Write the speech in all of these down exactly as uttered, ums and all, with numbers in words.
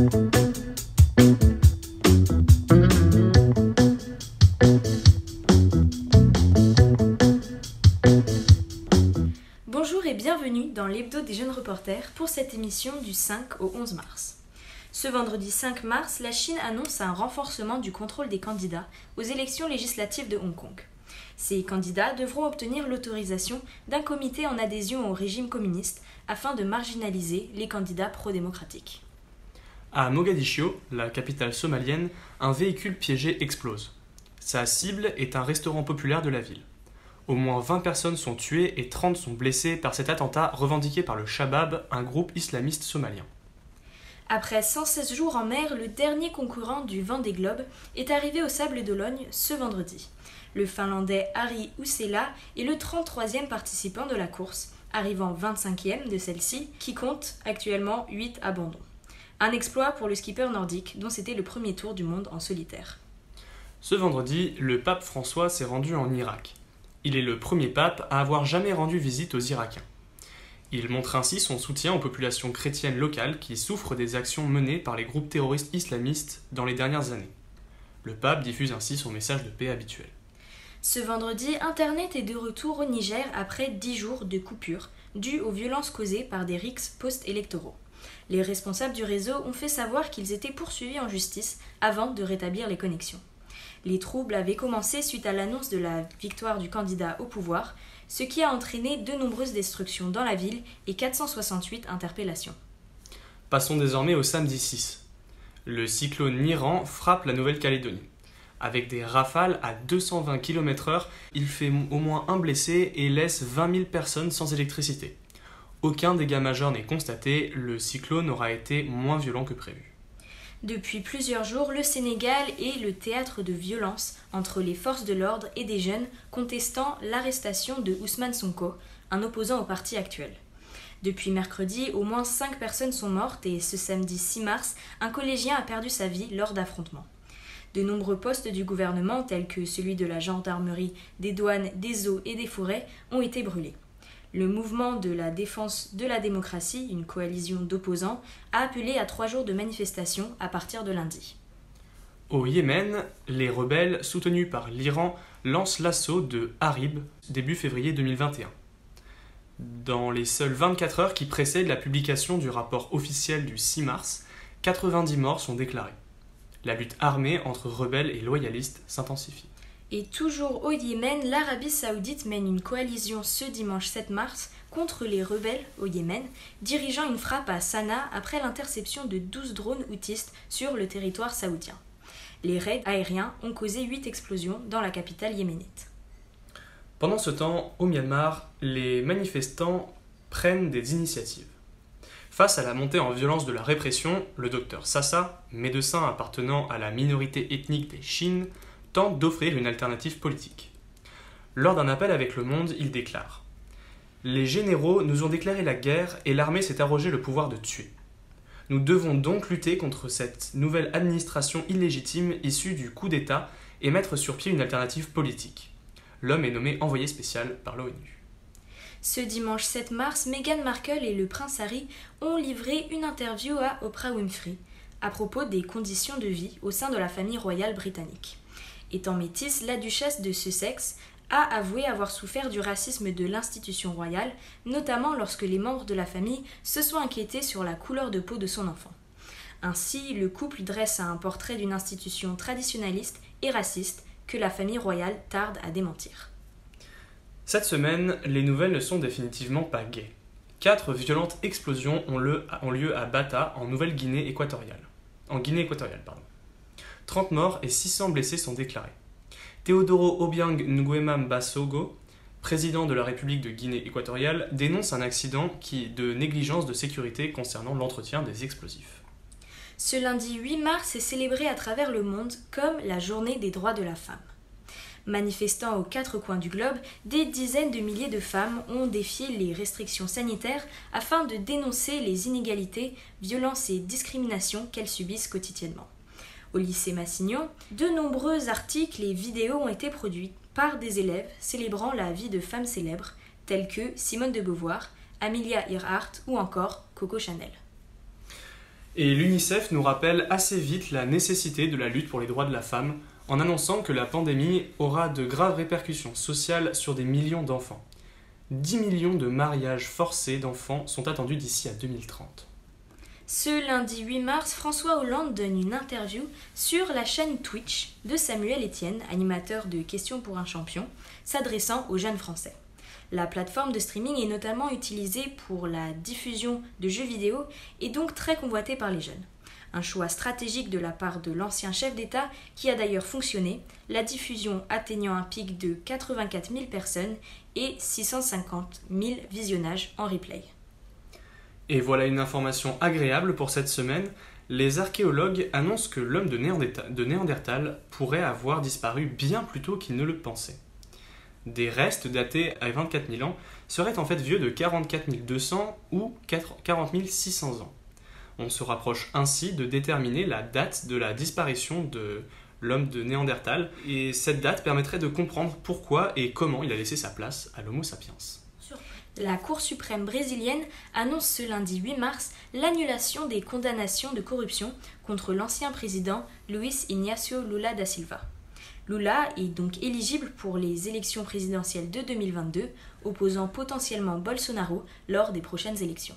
Bonjour et bienvenue dans l'Hebdo des jeunes reporters pour cette émission du cinq au onze mars. Ce vendredi cinq mars, la Chine annonce un renforcement du contrôle des candidats aux élections législatives de Hong Kong. Ces candidats devront obtenir l'autorisation d'un comité en adhésion au régime communiste afin de marginaliser les candidats pro-démocratiques. À Mogadiscio, la capitale somalienne, un véhicule piégé explose. Sa cible est un restaurant populaire de la ville. Au moins vingt personnes sont tuées et trente sont blessées par cet attentat revendiqué par le Shabab, un groupe islamiste somalien. Après cent seize jours en mer, le dernier concurrent du Vendée Globe est arrivé aux Sables d'Olonne ce vendredi. Le Finlandais Harri Uusela est le trente-troisième participant de la course, arrivant vingt-cinquième de celle-ci, qui compte actuellement huit abandons. Un exploit pour le skipper nordique, dont c'était le premier tour du monde en solitaire. Ce vendredi, le pape François s'est rendu en Irak. Il est le premier pape à avoir jamais rendu visite aux Irakiens. Il montre ainsi son soutien aux populations chrétiennes locales qui souffrent des actions menées par les groupes terroristes islamistes dans les dernières années. Le pape diffuse ainsi son message de paix habituel. Ce vendredi, Internet est de retour au Niger après dix jours de coupure, dues aux violences causées par des rixes post-électoraux. Les responsables du réseau ont fait savoir qu'ils étaient poursuivis en justice avant de rétablir les connexions. Les troubles avaient commencé suite à l'annonce de la victoire du candidat au pouvoir, ce qui a entraîné de nombreuses destructions dans la ville et quatre cent soixante-huit interpellations. Passons désormais au samedi six. Le cyclone Niran frappe la Nouvelle-Calédonie. Avec des rafales à deux cent vingt kilomètres heure, il fait au moins un blessé et laisse vingt mille personnes sans électricité. Aucun dégât majeur n'est constaté, le cyclone aura été moins violent que prévu. Depuis plusieurs jours, le Sénégal est le théâtre de violences entre les forces de l'ordre et des jeunes contestant l'arrestation de Ousmane Sonko, un opposant au parti actuel. Depuis mercredi, au moins cinq personnes sont mortes et ce samedi six mars, un collégien a perdu sa vie lors d'affrontements. De nombreux postes du gouvernement, tels que celui de la gendarmerie, des douanes, des eaux et des forêts, ont été brûlés. Le mouvement de la défense de la démocratie, une coalition d'opposants, a appelé à trois jours de manifestation à partir de lundi. Au Yémen, les rebelles soutenus par l'Iran lancent l'assaut de Harib début février deux mille vingt et un. Dans les seules vingt-quatre heures qui précèdent la publication du rapport officiel du six mars, quatre-vingt-dix morts sont déclarés. La lutte armée entre rebelles et loyalistes s'intensifie. Et toujours au Yémen, l'Arabie Saoudite mène une coalition ce dimanche sept mars contre les rebelles au Yémen, dirigeant une frappe à Sanaa après l'interception de douze drones houthistes sur le territoire saoudien. Les raids aériens ont causé huit explosions dans la capitale yéménite. Pendant ce temps, au Myanmar, les manifestants prennent des initiatives. Face à la montée en violence de la répression, le docteur Sasa, médecin appartenant à la minorité ethnique des Shin, tente d'offrir une alternative politique. Lors d'un appel avec Le Monde, il déclare « Les généraux nous ont déclaré la guerre et l'armée s'est arrogé le pouvoir de tuer. Nous devons donc lutter contre cette nouvelle administration illégitime issue du coup d'État et mettre sur pied une alternative politique. » L'homme est nommé envoyé spécial par l'ONU. Ce dimanche sept mars, Meghan Markle et le prince Harry ont livré une interview à Oprah Winfrey à propos des conditions de vie au sein de la famille royale britannique. Étant métisse, la duchesse de Sussex a avoué avoir souffert du racisme de l'institution royale, notamment lorsque les membres de la famille se sont inquiétés sur la couleur de peau de son enfant. Ainsi, le couple dresse un portrait d'une institution traditionnaliste et raciste que la famille royale tarde à démentir. Cette semaine, les nouvelles ne sont définitivement pas gaies. Quatre violentes explosions ont, le, ont lieu à Bata, en Nouvelle-Guinée équatoriale. En Guinée équatoriale, pardon. trente morts et six cents blessés sont déclarés. Teodoro Obiang Nguema Mbasogo, président de la République de Guinée équatoriale, dénonce un accident qui, de négligence de sécurité concernant l'entretien des explosifs. Ce lundi huit mars est célébré à travers le monde comme la journée des droits de la femme. Manifestant aux quatre coins du globe, des dizaines de milliers de femmes ont défié les restrictions sanitaires afin de dénoncer les inégalités, violences et discriminations qu'elles subissent quotidiennement. Au lycée Massignon, de nombreux articles et vidéos ont été produits par des élèves célébrant la vie de femmes célèbres telles que Simone de Beauvoir, Amelia Earhart ou encore Coco Chanel. Et l'UNICEF nous rappelle assez vite la nécessité de la lutte pour les droits de la femme en annonçant que la pandémie aura de graves répercussions sociales sur des millions d'enfants. dix millions de mariages forcés d'enfants sont attendus d'ici à deux mille trente. Ce lundi huit mars, François Hollande donne une interview sur la chaîne Twitch de Samuel Etienne, animateur de Questions pour un champion, s'adressant aux jeunes Français. La plateforme de streaming est notamment utilisée pour la diffusion de jeux vidéo et donc très convoitée par les jeunes. Un choix stratégique de la part de l'ancien chef d'État qui a d'ailleurs fonctionné, la diffusion atteignant un pic de quatre-vingt-quatre mille personnes et six cent cinquante mille visionnages en replay. Et voilà une information agréable pour cette semaine. Les archéologues annoncent que l'homme de Néandertal, de Néandertal pourrait avoir disparu bien plus tôt qu'ils ne le pensaient. Des restes datés à vingt-quatre mille ans seraient en fait vieux de quarante-quatre mille deux cents ou quarante mille six cents ans. On se rapproche ainsi de déterminer la date de la disparition de l'homme de Néandertal, et cette date permettrait de comprendre pourquoi et comment il a laissé sa place à l'Homo sapiens. La Cour suprême brésilienne annonce ce lundi huit mars l'annulation des condamnations de corruption contre l'ancien président Luiz Inácio Lula da Silva. Lula est donc éligible pour les élections présidentielles de deux mille vingt-deux, opposant potentiellement Bolsonaro lors des prochaines élections.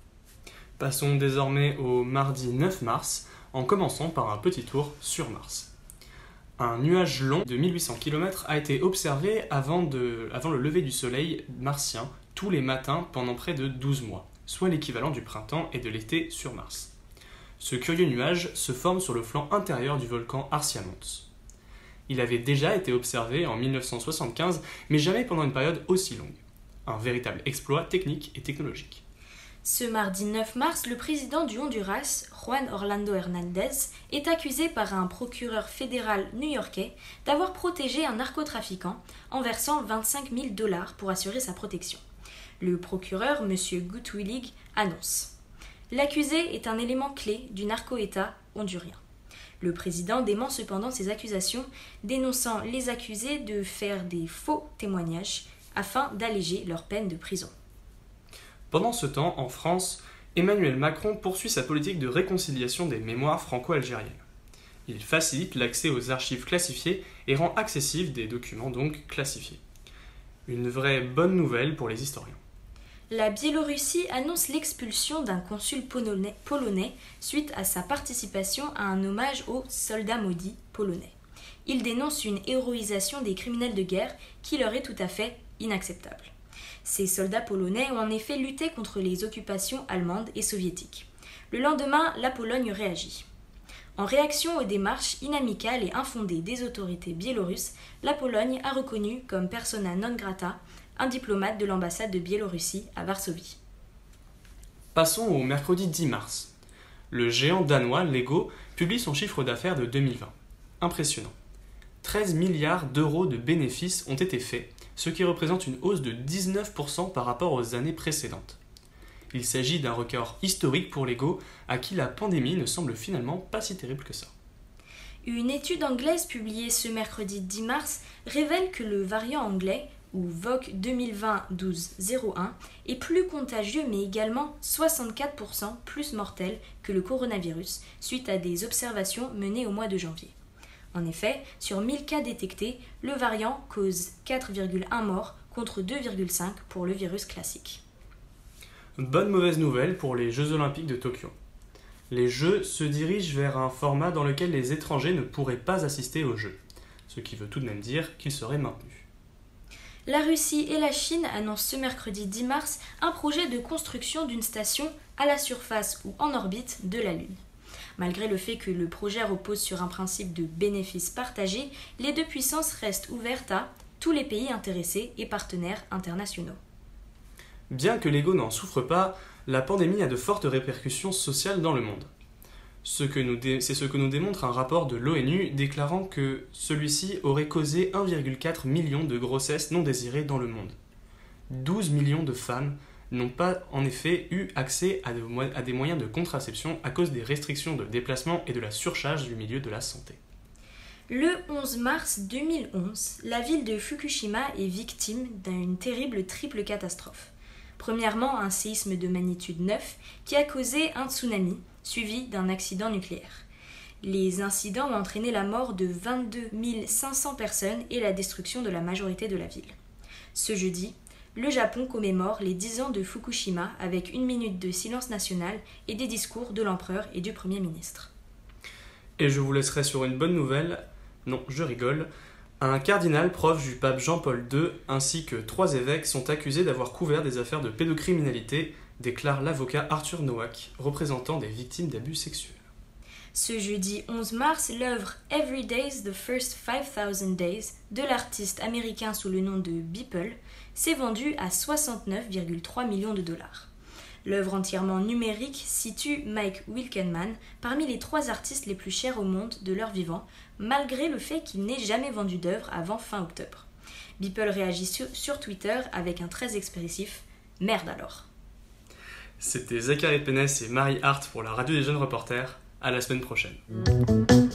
Passons désormais au mardi neuf mars, en commençant par un petit tour sur Mars. Un nuage long de mille huit cents kilomètres a été observé avant, de, avant le lever du soleil martien tous les matins pendant près de douze mois, soit l'équivalent du printemps et de l'été sur Mars. Ce curieux nuage se forme sur le flanc intérieur du volcan Arciamons. Il avait déjà été observé en mille neuf cent soixante-quinze, mais jamais pendant une période aussi longue. Un véritable exploit technique et technologique. Ce mardi neuf mars, le président du Honduras, Juan Orlando Hernández, est accusé par un procureur fédéral new-yorkais d'avoir protégé un narcotrafiquant en versant vingt-cinq mille dollars pour assurer sa protection. Le procureur, M. Gutwillig, annonce « L'accusé est un élément clé du narco-État hondurien ». Le président dément cependant ces accusations, dénonçant les accusés de faire des faux témoignages afin d'alléger leur peine de prison. Pendant ce temps, en France, Emmanuel Macron poursuit sa politique de réconciliation des mémoires franco-algériennes. Il facilite l'accès aux archives classifiées et rend accessibles des documents donc classifiés. Une vraie bonne nouvelle pour les historiens. La Biélorussie annonce l'expulsion d'un consul polonais, polonais suite à sa participation à un hommage aux soldats maudits polonais. Il dénonce une héroïsation des criminels de guerre qui leur est tout à fait inacceptable. Ces soldats polonais ont en effet lutté contre les occupations allemandes et soviétiques. Le lendemain, la Pologne réagit. En réaction aux démarches inamicales et infondées des autorités biélorusses, la Pologne a reconnu comme persona non grata un diplomate de l'ambassade de Biélorussie à Varsovie. Passons au mercredi dix mars. Le géant danois Lego publie son chiffre d'affaires de deux mille vingt. Impressionnant. treize milliards d'euros de bénéfices ont été faits, ce qui représente une hausse de dix-neuf pour cent par rapport aux années précédentes. Il s'agit d'un record historique pour Lego, à qui la pandémie ne semble finalement pas si terrible que ça. Une étude anglaise publiée ce mercredi dix mars révèle que le variant anglais, ou V O C deux mille vingt douze zéro un, est plus contagieux mais également soixante-quatre pour cent plus mortel que le coronavirus, suite à des observations menées au mois de janvier. En effet, sur mille cas détectés, le variant cause quatre virgule un morts contre deux virgule cinq pour le virus classique. Bonne mauvaise nouvelle pour les Jeux Olympiques de Tokyo. Les Jeux se dirigent vers un format dans lequel les étrangers ne pourraient pas assister aux Jeux, ce qui veut tout de même dire qu'ils seraient maintenus. La Russie et la Chine annoncent ce mercredi dix mars un projet de construction d'une station à la surface ou en orbite de la Lune. Malgré le fait que le projet repose sur un principe de bénéfice partagé, les deux puissances restent ouvertes à tous les pays intéressés et partenaires internationaux. Bien que l'ego n'en souffre pas, la pandémie a de fortes répercussions sociales dans le monde. Ce que nous dé... C'est ce que nous démontre un rapport de l'ONU déclarant que celui-ci aurait causé un virgule quatre million de grossesses non désirées dans le monde. douze millions de femmes n'ont pas en effet eu accès à, de... à des moyens de contraception à cause des restrictions de déplacement et de la surcharge du milieu de la santé. Le onze mars deux mille onze, la ville de Fukushima est victime d'une terrible triple catastrophe. Premièrement, un séisme de magnitude neuf qui a causé un tsunami suivi d'un accident nucléaire. Les incidents ont entraîné la mort de vingt-deux mille cinq cents personnes et la destruction de la majorité de la ville. Ce jeudi, le Japon commémore les dix ans de Fukushima avec une minute de silence national et des discours de l'empereur et du Premier ministre. Et je vous laisserai sur une bonne nouvelle, non, je rigole, un cardinal proche du pape Jean-Paul deux ainsi que trois évêques sont accusés d'avoir couvert des affaires de pédocriminalité, déclare l'avocat Arthur Nowak, représentant des victimes d'abus sexuels. Ce jeudi onze mars, l'œuvre Every Day's the First five thousand Days de l'artiste américain sous le nom de Beeple s'est vendue à soixante-neuf virgule trois millions de dollars. L'œuvre entièrement numérique situe Mike Wilkenman parmi les trois artistes les plus chers au monde de leur vivant, malgré le fait qu'il n'ait jamais vendu d'œuvre avant fin octobre. Beeple réagit sur, sur Twitter avec un très expressif « Merde alors !» C'était Zachary Pénès et Marie Hart pour la Radio des Jeunes Reporters. À la semaine prochaine.